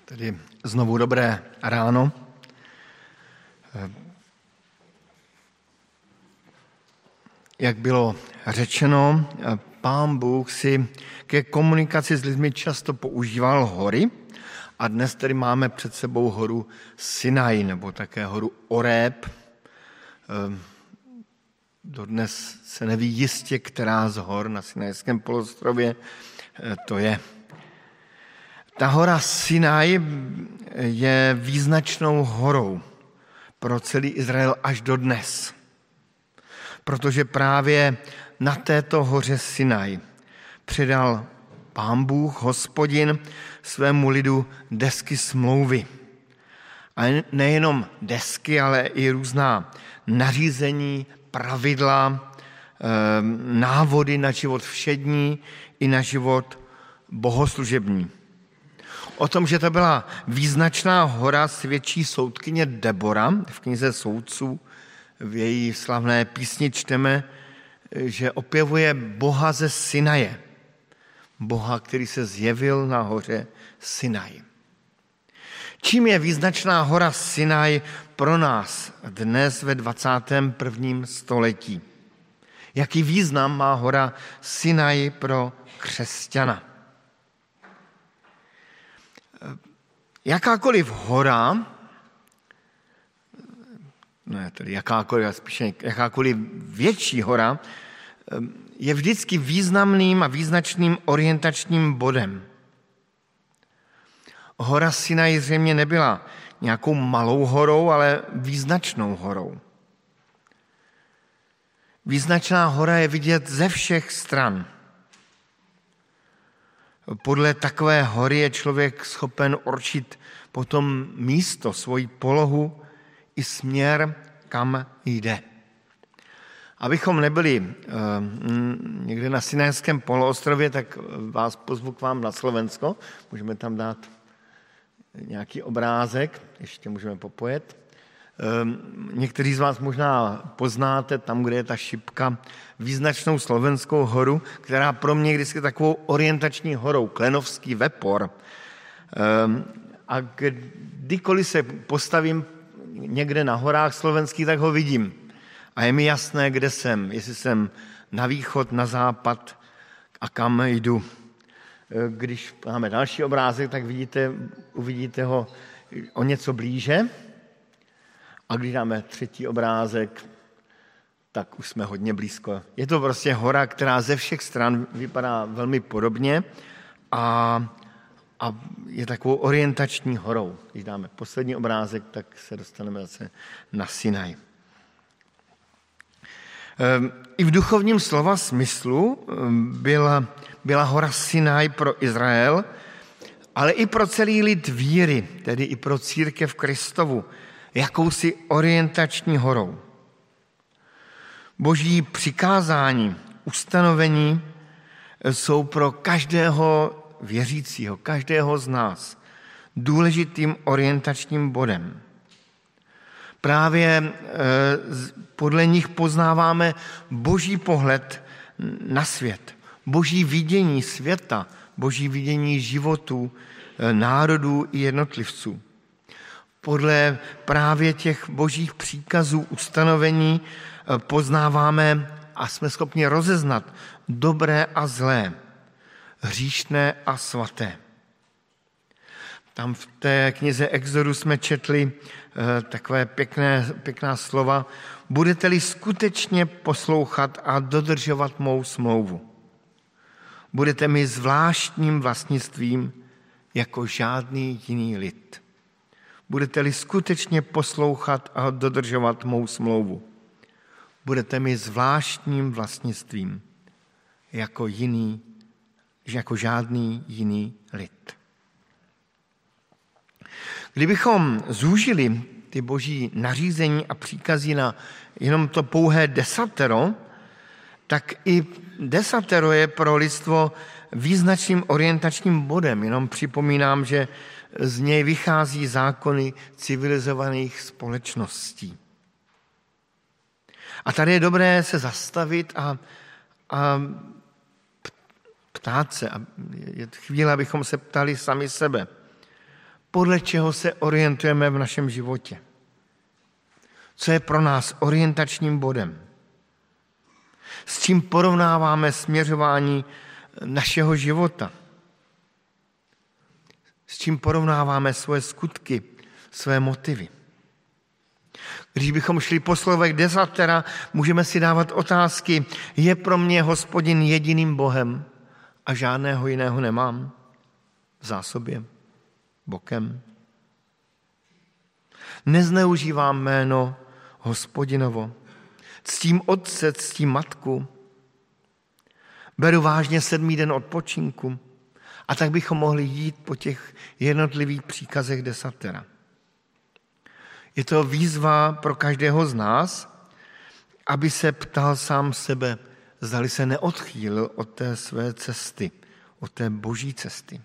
Tedy znovu dobré ráno. Jak bylo řečeno, Pán Bůh si ke komunikaci s lidmi často používal hory a dnes tedy máme před sebou horu Sinaj nebo také horu Oreb. Dodnes se neví jistě, která z hor na Sinajském poloostrově to je. Ta hora Sinaj je význačnou horou pro celý Izrael až do dnes. Protože právě na této hoře Sinaj předal Pán Bůh, Hospodin, svému lidu desky smlouvy. A nejenom desky, ale i různá nařízení, pravidla, návody na život všední i na život bohoslužební. O tom, že to byla význačná hora, svědčí soudkyně Debora v knize Soudců. V její slavné písni čteme, že opěvuje Boha ze Sinaje. Boha, který se zjevil na hoře Sinaj. Čím je význačná hora Sinaj pro nás dnes ve 21. století? Jaký význam má hora Sinaj pro křesťana? Jakákoliv hora, jakákoliv větší hora, je vždycky významným a význačným orientačním bodem. Hora Sinaj zřejmě nebyla nějakou malou horou, ale význačnou horou. Význačná hora je vidět ze všech stran. Podle takové hory je člověk schopen určit potom místo, svoji polohu i směr, kam jde. Abychom nebyli někde na Sinajském poloostrově, tak vás pozvu k vám na Slovensko. Můžeme tam dát nějaký obrázek, ještě můžeme popojet. Někteří z vás možná poznáte tam, kde je ta šipka, význačnou slovenskou horu, která pro mě vždycky takovou orientační horou, Klenovský Vepor. A kdykoliv se postavím někde na horách slovenských, tak ho vidím. A je mi jasné, kde jsem, jestli jsem na východ, na západ a kam jdu. Když máme další obrázek, tak uvidíte ho o něco blíže. A když dáme třetí obrázek, tak už jsme hodně blízko. Je to prostě hora, která ze všech stran vypadá velmi podobně a je takovou orientační horou. Když dáme poslední obrázek, tak se dostaneme zase na Sinaj. I v duchovním slova smyslu byla hora Sinaj pro Izrael, ale i pro celý lid víry, tedy i pro církev Kristovu, jakousi orientační horou. Boží přikázání, ustanovení jsou pro každého věřícího, každého z nás důležitým orientačním bodem. Právě podle nich poznáváme Boží pohled na svět, Boží vidění světa, Boží vidění životů, národů i jednotlivců. Podle právě těch božích příkazů, ustanovení poznáváme a jsme schopni rozeznat dobré a zlé, hříšné a svaté. Tam v té knize Exodu jsme četli takové pěkná slova. Budete-li skutečně poslouchat a dodržovat mou smlouvu, budete mi zvláštním vlastnictvím jako žádný jiný lid. Budete-li skutečně poslouchat a dodržovat mou smlouvu, budete mi zvláštním vlastnictvím jako žádný jiný lid. Kdybychom zúžili ty boží nařízení a příkazy na jenom to pouhé desatero, tak i desatero je pro lidstvo význačným orientačním bodem. Jenom připomínám, že z něj vychází zákony civilizovaných společností. A tady je dobré se zastavit a ptát se. Je chvíle, abychom se ptali sami sebe. podle čeho se orientujeme v našem životě. Co je pro nás orientačním bodem. S čím porovnáváme směřování našeho života. S čím porovnáváme svoje skutky, své motivy. Když bychom šli po slovech desatera, můžeme si dávat otázky, je pro mě Hospodin jediným Bohem a žádného jiného nemám v zásobě, bokem. Nezneužívám jméno Hospodinovo, ctím otce, ctím matku, beru vážně 7. den odpočinku a tak bychom mohli jít po těch jednotlivých příkazech desatera. Je to výzva pro každého z nás, aby se ptal sám sebe, zdali se neodchýlil od té své cesty, od té boží cesty.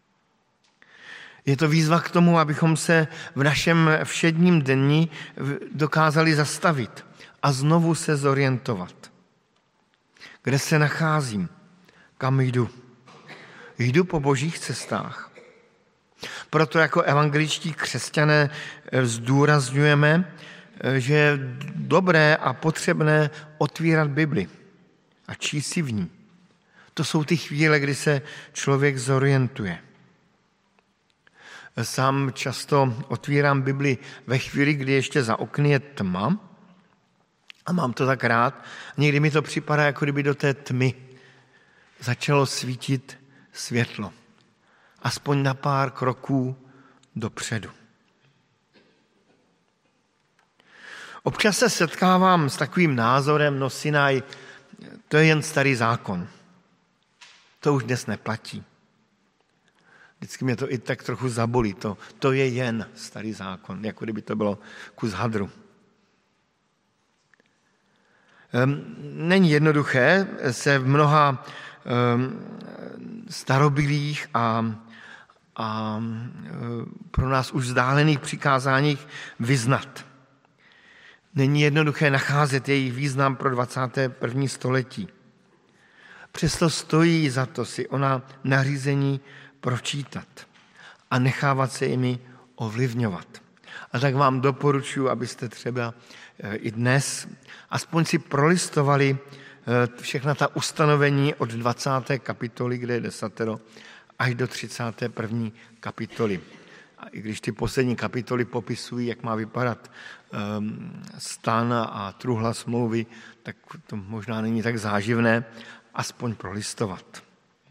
Je to výzva k tomu, abychom se v našem všedním dni dokázali zastavit a znovu se zorientovat. Kde se nacházím? Kam jdu? Jdu po božích cestách. Proto jako evangeličtí křesťané zdůrazňujeme, že je dobré a potřebné otvírat Bibli a číst si v ní. To jsou ty chvíle, kdy se člověk zorientuje. Sám často otvírám Bibli ve chvíli, kdy ještě za okny je tma a mám to tak rád. Někdy mi to připadá, jako kdyby do té tmy začalo svítit světlo. Aspoň na pár kroků dopředu. Občas se setkávám s takovým názorem, no Sinaj, to je jen starý zákon. To už dnes neplatí. Vždycky mě to i tak trochu zabolí. To je jen starý zákon, jako kdyby to bylo kus hadru. Není jednoduché se v mnoha starobylých a pro nás už vzdálených přikázáních vyznat. Není jednoduché nacházet jejich význam pro 21. století. Přesto stojí za to si ona nařízení pročítat a nechávat se jimi ovlivňovat. A tak vám doporučuji, abyste třeba i dnes aspoň si prolistovali všechna ta ustanovení od 20. kapitoly, kde je desatero, až do 31. kapitoly. A i když ty poslední kapitoly popisují, jak má vypadat stan a truhla smlouvy, tak to možná není tak záživné, aspoň prolistovat.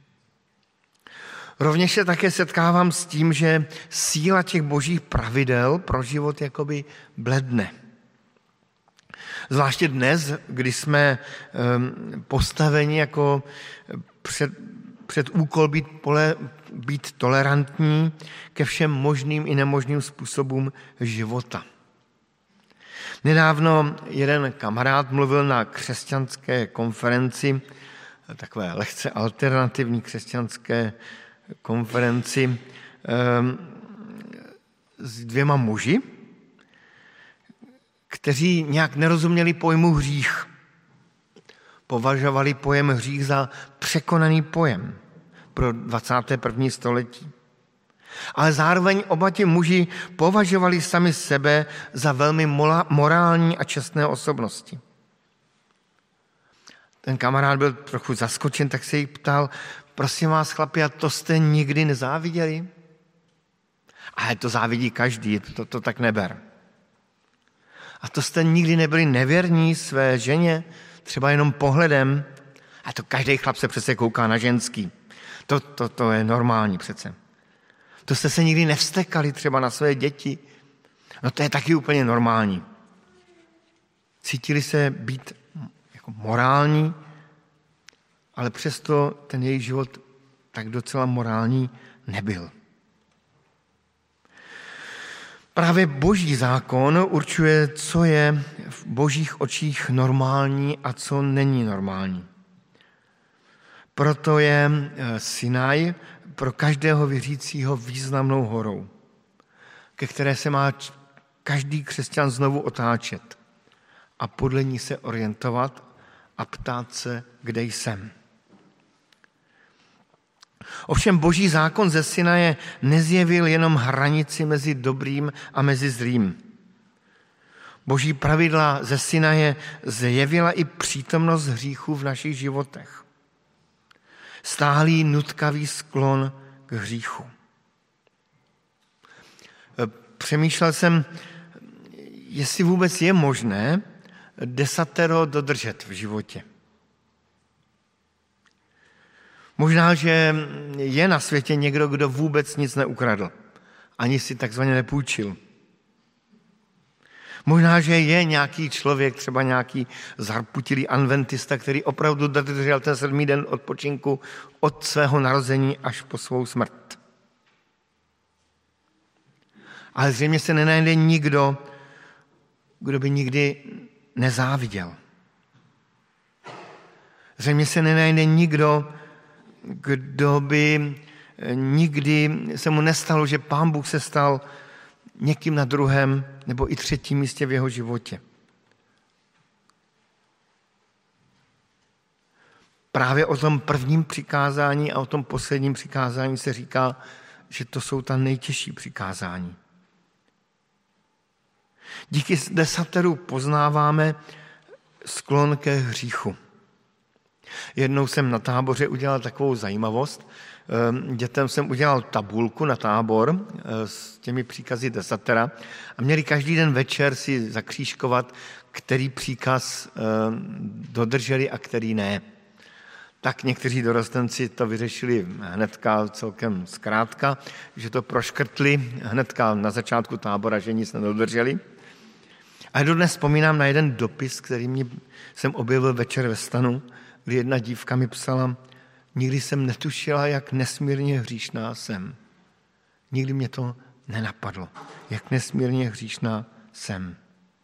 Rovněž se také setkávám s tím, že síla těch božích pravidel pro život jakoby bledne. Zvláště dnes, kdy jsme postaveni jako před úkol být tolerantní ke všem možným i nemožným způsobům života. Nedávno jeden kamarád mluvil na křesťanské konferenci, takové lehce alternativní křesťanské konferenci s 2 muži, kteří nějak nerozuměli pojmu hřích. Považovali pojem hřích za překonaný pojem pro 21. století. Ale zároveň oba ti muži považovali sami sebe za velmi morální a čestné osobnosti. Ten kamarád byl trochu zaskočen, tak se jí ptal, prosím vás, chlapi, a to jste nikdy nezáviděli? Ale to závidí každý, to tak neber. A to jste nikdy nebyli nevěrní své ženě, třeba jenom pohledem? A to každý chlap se přece kouká na ženský. To je normální přece. To jste se nikdy nevstekali třeba na své děti? No to je taky úplně normální. Cítili se být jako morální, ale přesto ten jejich život tak docela morální nebyl. Právě boží zákon určuje, co je v božích očích normální a co není normální. Proto je Sinaj pro každého věřícího významnou horou, ke které se má každý křesťan znovu otáčet a podle ní se orientovat a ptát se, kde jsem. Ovšem boží zákon ze Sinaje nezjevil jenom hranici mezi dobrým a mezi zlým. Boží pravidla ze Sinaje zjevila i přítomnost hříchu v našich životech. Stálý nutkavý sklon k hříchu. Přemýšlel jsem, jestli vůbec je možné desatero dodržet v životě. Možná, že je na světě někdo, kdo vůbec nic neukradl, ani si takzvaně nepůjčil. Možná, že je nějaký člověk, třeba nějaký zarputilý adventista, který opravdu dodržel ten 7. den odpočinku od svého narození až po svou smrt. Ale zřejmě se nenajde nikdo, kdo by nikdy nezáviděl. Zřejmě se nenajde nikdo, kdo by nikdy se mu nestalo, že Pán Bůh se stal někým na druhém nebo i třetím místě v jeho životě. Právě o tom prvním přikázání a o tom posledním přikázání se říká, že to jsou ta nejtěžší přikázání. Díky desateru poznáváme sklon ke hříchu. Jednou jsem na táboře udělal takovou zajímavost. Dětem jsem udělal tabulku na tábor s těmi příkazy desatera a měli každý den večer si zakřížkovat, který příkaz dodrželi a který ne. Tak někteří dorostenci to vyřešili hnedka celkem zkrátka, že to proškrtli hnedka na začátku tábora, že nic nedodrželi. A dodnes vzpomínám na jeden dopis, který jsem objevil večer ve stanu, kdy jedna dívka mi psala: nikdy jsem netušila, jak nesmírně hříšná jsem. Nikdy mě to nenapadlo, jak nesmírně hříšná jsem.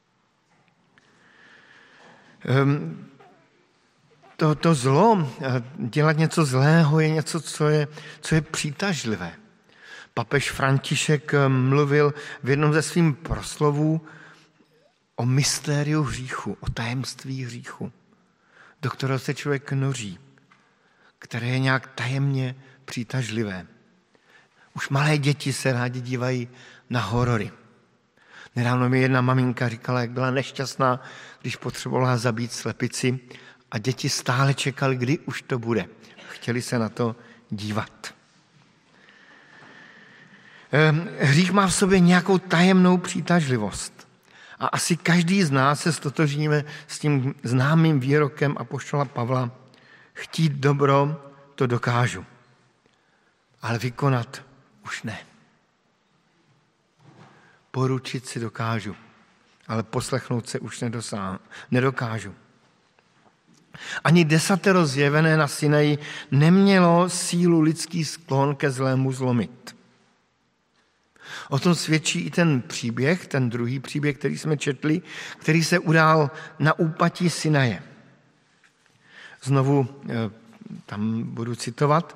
To zlo, dělat něco zlého, je něco, co je přitažlivé. Papež František mluvil v jednom ze svých proslovů o mystériu hříchu, o tajemství hříchu, do kterého se člověk noří, které je nějak tajemně přitažlivé. Už malé děti se rádi dívají na horory. Nedávno mi jedna maminka říkala, jak byla nešťastná, když potřebovala zabít slepici a děti stále čekali, kdy už to bude. Chtěli se na to dívat. Hřích má v sobě nějakou tajemnou přitažlivost. A asi každý z nás se stotožníme s tím známým výrokem apoštola Pavla: chtít dobro, to dokážu, ale vykonat už ne. Poručit si dokážu, ale poslechnout se už nedokážu. Ani desatero zjevené na Sinaji nemělo sílu lidský sklon ke zlému zlomit. O tom svědčí i ten příběh, ten druhý příběh, který jsme četli, který se udál na úpatí Sinaje. Znovu tam budu citovat.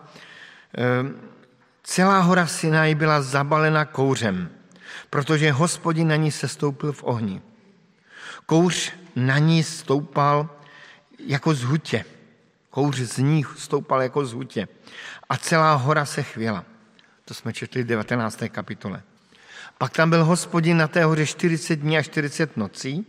Celá hora Sinaj byla zabalena kouřem, protože Hospodin na ní sestoupil v ohni. Kouř na ní stoupal jako z hutě. Kouř z ní stoupal jako z hutě. A celá hora se chvěla. To jsme četli v 19. kapitole. Pak tam byl Hospodin na té hoře 40 dní a 40 nocí.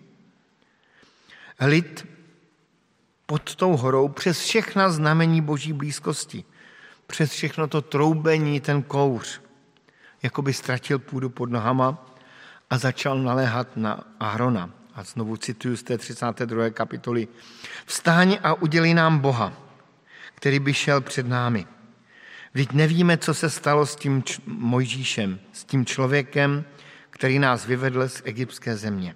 Lid pod tou horou přes všechna znamení boží blízkosti, přes všechno to troubení, ten kouř, jako by ztratil půdu pod nohama a začal naléhat na Aarona. A znovu cituju z té 32. kapitoly. Vstáň a udělej nám Boha, který by šel před námi. Vždyť nevíme, co se stalo s tím Mojžíšem, s tím člověkem, který nás vyvedl z egyptské země.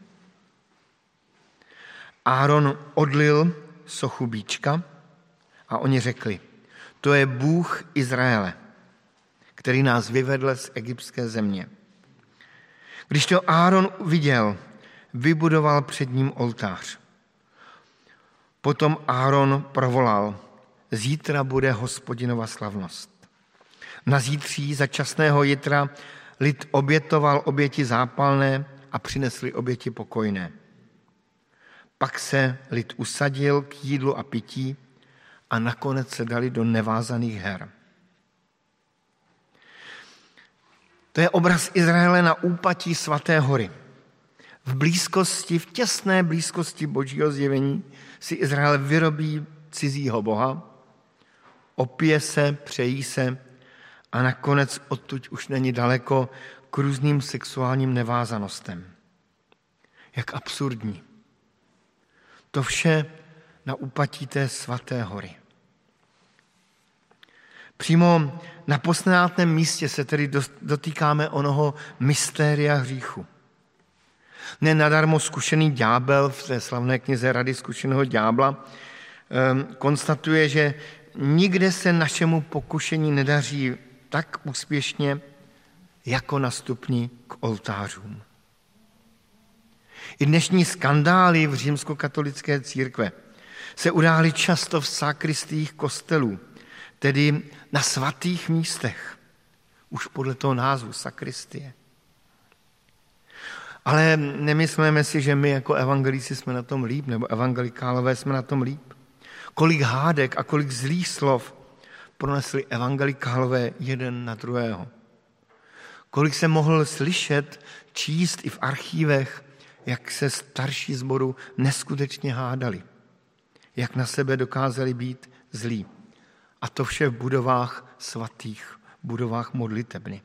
Áron odlil sochu býčka a oni řekli: to je Bůh Izraele, který nás vyvedl z egyptské země. Když to Áron viděl, vybudoval před ním oltář. Potom Áron provolal: zítra bude Hospodinova slavnost. Na zítří za časného jitra lid obětoval oběti zápalné a přinesli oběti pokojné. Pak se lid usadil k jídlu a pití a nakonec se dali do nevázaných her. To je obraz Izraele na úpatí svaté hory. V těsné blízkosti Božího zjevení si Izrael vyrobí cizího boha, opije se, přejí se a nakonec odtud už není daleko k různým sexuálním nevázanostem. Jak absurdní. To vše na úpatí té svaté hory. Přímo na posvátném místě se tedy dotýkáme onoho mystéria hříchu. Nenadarmo zkušený ďábel v té slavné knize Rady zkušeného ďábla konstatuje, že nikde se našemu pokušení nedaří tak úspěšně, jako na stupni k oltářům. I dnešní skandály v římskokatolické církve se udály často v sakristích kostelů, tedy na svatých místech, už podle toho názvu sakristie. Ale nemyslíme si, že my jako evangelíci jsme na tom líp, nebo evangelikálové jsme na tom líp. Kolik hádek a kolik zlých slov pronesli evangelikálové jeden na druhého. Kolik se mohl slyšet, číst i v archívech, jak se starší sboru neskutečně hádali. Jak na sebe dokázali být zlí. A to vše v budovách svatých, budovách modlitebny.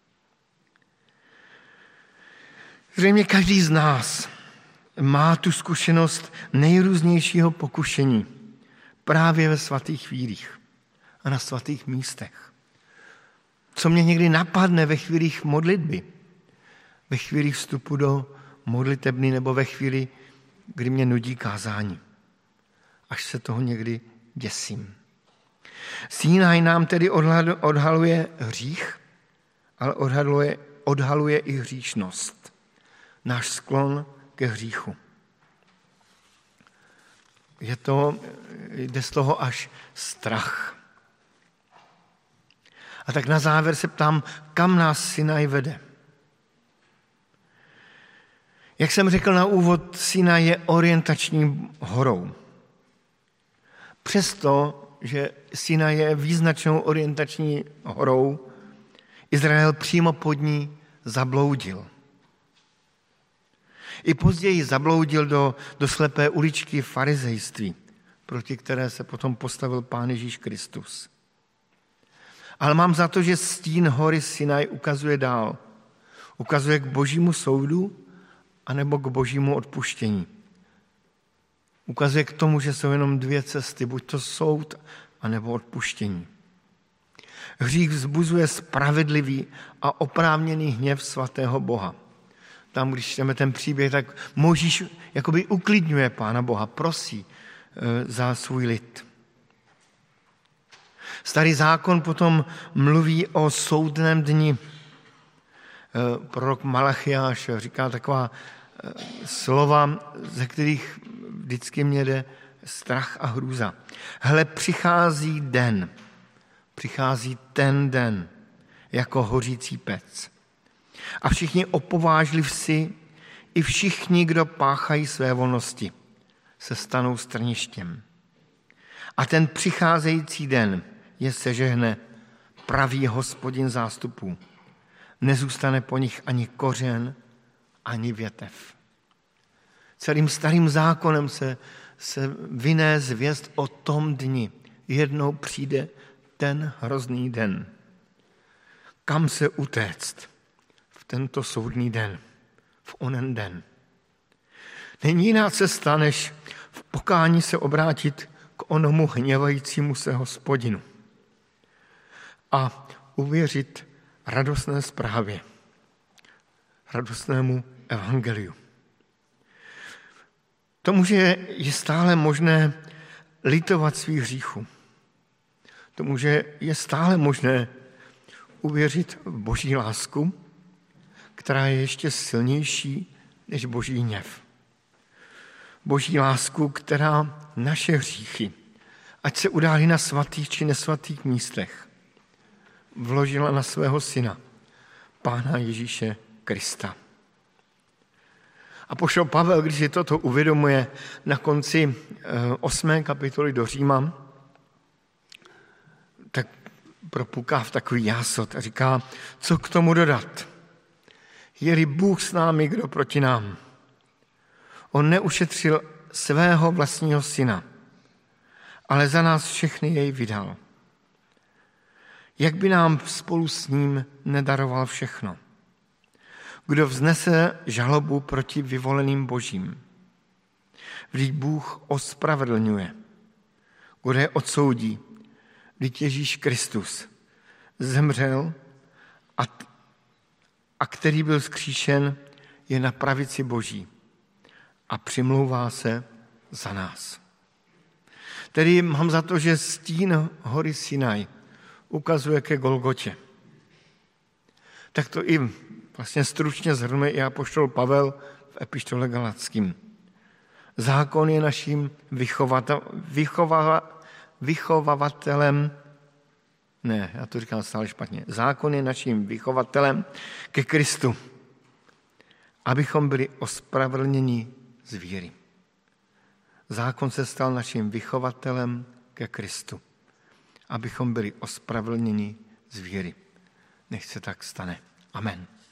Zřejmě každý z nás má tu zkušenost nejrůznějšího pokušení právě ve svatých chvílích a na svatých místech. Co mě někdy napadne ve chvílích modlitby, ve chvílích vstupu do modlitebny nebo ve chvíli, kdy mě nudí kázání. Až se toho někdy děsím. Sinaj nám tedy odhaluje hřích, ale odhaluje i hříšnost. Náš sklon ke hříchu. Jde z toho až strach. A tak na závěr se ptám, kam nás Sinaj vede. Jak jsem řekl na úvod, Sinaj je orientační horou. Přesto, že Sinaj je význačnou orientační horou, Izrael přímo pod ní zabloudil. I později zabloudil do slepé uličky farizejství, proti které se potom postavil Pán Ježíš Kristus. Ale mám za to, že stín hory Sinaj ukazuje dál. Ukazuje k Božímu soudu anebo k Božímu odpuštění. Ukazuje k tomu, že jsou jenom dvě cesty, buď to soud, anebo odpuštění. Hřích vzbuzuje spravedlivý a oprávněný hněv svatého Boha. Tam, když čteme ten příběh, tak Mojžíš jakoby uklidňuje Pána Boha, prosí za svůj lid. Starý zákon potom mluví o soudném dni. Prorok Malachiáš říká taková slova, ze kterých vždycky mě jde strach a hrůza. Hle, přichází ten den, jako hořící pec. A všichni opovážlivci, i všichni, kdo páchají své volnosti, se stanou strništěm. A ten přicházející den je sežehne pravý Hospodin zástupů. Nezůstane po nich ani kořen, ani větev. Celým starým zákonem se vyné zvěst o tom dni. Jednou přijde ten hrozný den. Kam se utéct v tento soudný den, v onen den? Není jiná cesta, než v pokání se obrátit k onomu hněvajícímu se Hospodinu a uvěřit radostné zprávě, radostnému evangeliu. Tomu, že je stále možné litovat svých hříchů. Tomu, že je stále možné uvěřit v Boží lásku, která je ještě silnější než Boží hněv. Boží lásku, která naše hříchy, ať se udály na svatých či nesvatých místech, vložila na svého syna, Pána Ježíše Krista. Apoštol Pavel, když si toto uvědomuje na konci 8. kapitoly do Říma, tak propuká v takový jásot a říká, co k tomu dodat? Je-li Bůh s námi, kdo proti nám? On neušetřil svého vlastního syna, ale za nás všechny jej vydal. Jak by nám spolu s ním nedaroval všechno? Kdo vznese žalobu proti vyvoleným božím? Vždyť Bůh ospravedlňuje. Kdo je odsoudí? Vždyť Ježíš Kristus zemřel a který byl vzkříšen, je na pravici Boží a přimlouvá se za nás. Tedy mám za to, že stín hory Sinaj ukazuje ke Golgotě. Tak to i vlastně stručně shrnuje i apoštol Pavel v epištole Galatským. Zákon je naším vychovavatelem, ne, já to říkám stále špatně, zákon je naším vychovatelem ke Kristu, abychom byli ospravedlněni z víry. Zákon se stal naším vychovatelem ke Kristu, abychom byli ospravedlněni z víry. Nech se tak stane. Amen.